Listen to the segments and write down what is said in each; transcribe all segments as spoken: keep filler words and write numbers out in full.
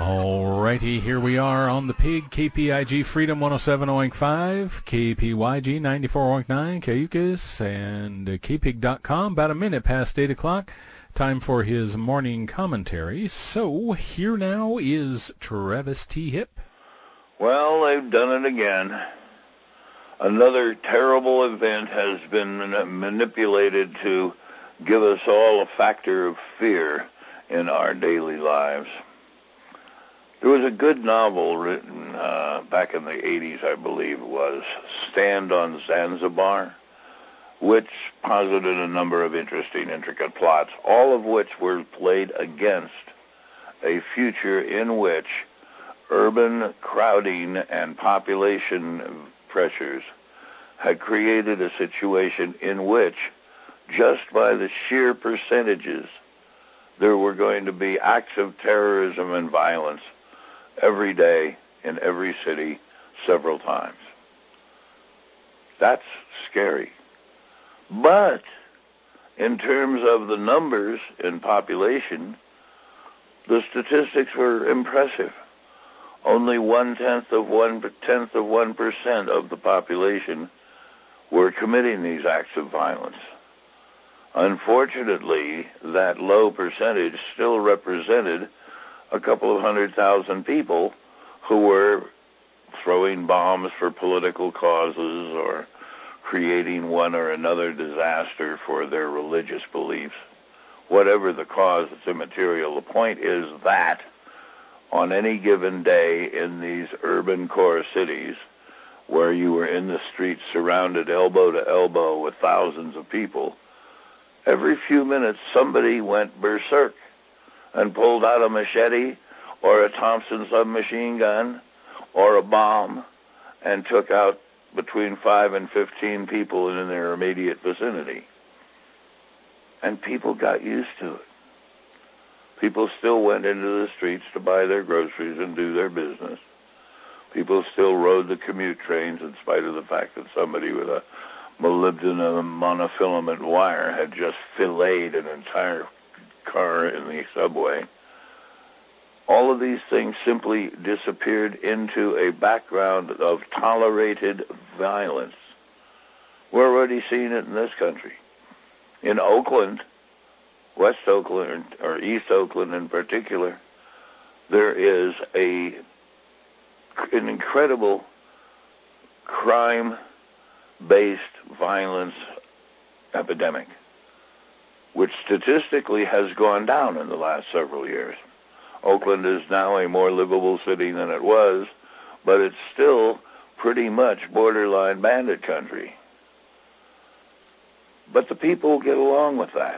Alrighty, here we are on the Pig, K P I G Freedom one oh seven point five, K P Y G ninety-four point nine, Cayucas, and K Pig dot com, about a minute past eight o'clock. Time for his morning commentary. So, here now is Travis T. Hipp. Well, they've done it again. Another terrible event has been manipulated to give us all a factor of fear in our daily lives. There was a good novel written uh, back in the eighties, I believe it was, Stand on Zanzibar, which posited a number of interesting, intricate plots, all of which were played against a future in which urban crowding and population pressures had created a situation in which, just by the sheer percentages, there were going to be acts of terrorism and violence every day in every city several times. That's scary. But in terms of the numbers in population, the statistics were impressive. Only one-tenth of one tenth of one percent of the population were committing these acts of violence. Unfortunately, that low percentage still represented a couple of hundred thousand people who were throwing bombs for political causes or creating one or another disaster for their religious beliefs. Whatever the cause, it's immaterial. The point is that on any given day in these urban core cities, where you were in the streets surrounded elbow to elbow with thousands of people, every few minutes somebody went berserk and pulled out a machete or a Thompson submachine gun or a bomb and took out between five and fifteen people in their immediate vicinity. And people got used to it. People still went into the streets to buy their groceries and do their business. People still rode the commute trains in spite of the fact that somebody with a molybdenum monofilament wire had just filleted an entire car in the subway. All of these things simply disappeared into a background of tolerated violence. We're already seeing it in this country. In Oakland, West Oakland, or East Oakland in particular, there is a an incredible crime-based violence epidemic, which statistically has gone down in the last several years. Oakland is now a more livable city than it was, but it's still pretty much borderline bandit country. But the people get along with that.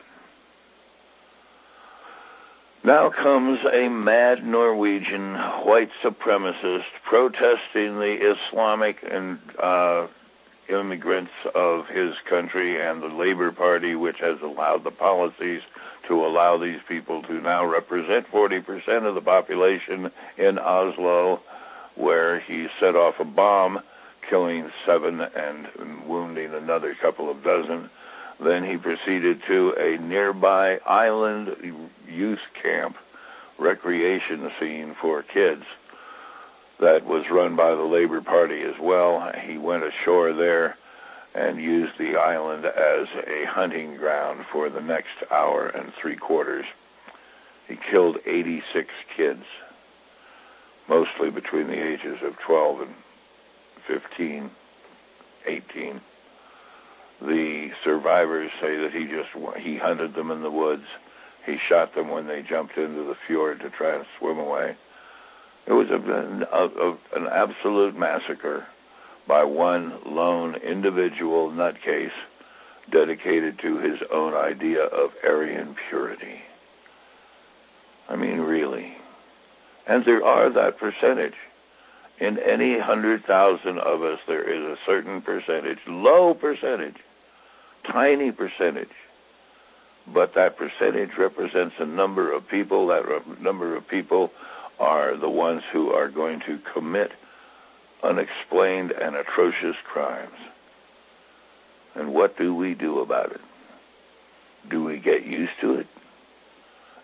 Now comes a mad Norwegian white supremacist protesting the Islamic and uh, immigrants of his country and the Labour Party, which has allowed the policies to allow these people to now represent forty percent of the population in Oslo, where he set off a bomb, killing seven and wounding another couple of dozen. Then he proceeded to a nearby island youth camp recreation scene for kids that was run by the Labour Party as well. He went ashore there and used the island as a hunting ground for the next hour and three quarters. He killed eighty-six kids, mostly between the ages of twelve and fifteen, eighteen. The survivors say that he just he hunted them in the woods. He shot them when they jumped into the fjord to try to swim away. It was a, a, a, an absolute massacre by one lone individual nutcase dedicated to his own idea of Aryan purity. I mean, really. And there are that percentage. In any hundred thousand of us, there is a certain percentage, low percentage, tiny percentage, but that percentage represents a number of people. That number of people are the ones who are going to commit unexplained and atrocious crimes. And what do we do about it? Do we get used to it? Do we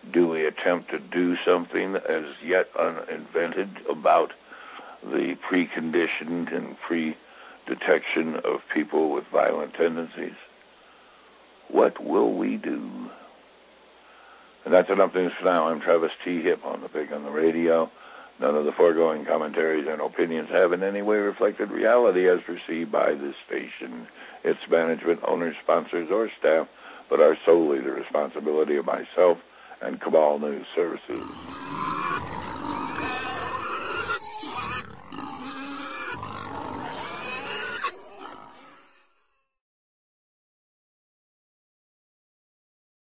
attempt to do something as yet uninvented about the preconditioned and pre-detection of people with violent tendencies? What will we do? And that's enough news for now. I'm Travis T. Hip on the Pig on the Radio. None of the foregoing commentaries and opinions have in any way reflected reality as perceived by this station, its management, owners, sponsors, or staff, but are solely the responsibility of myself and Cabal News Services.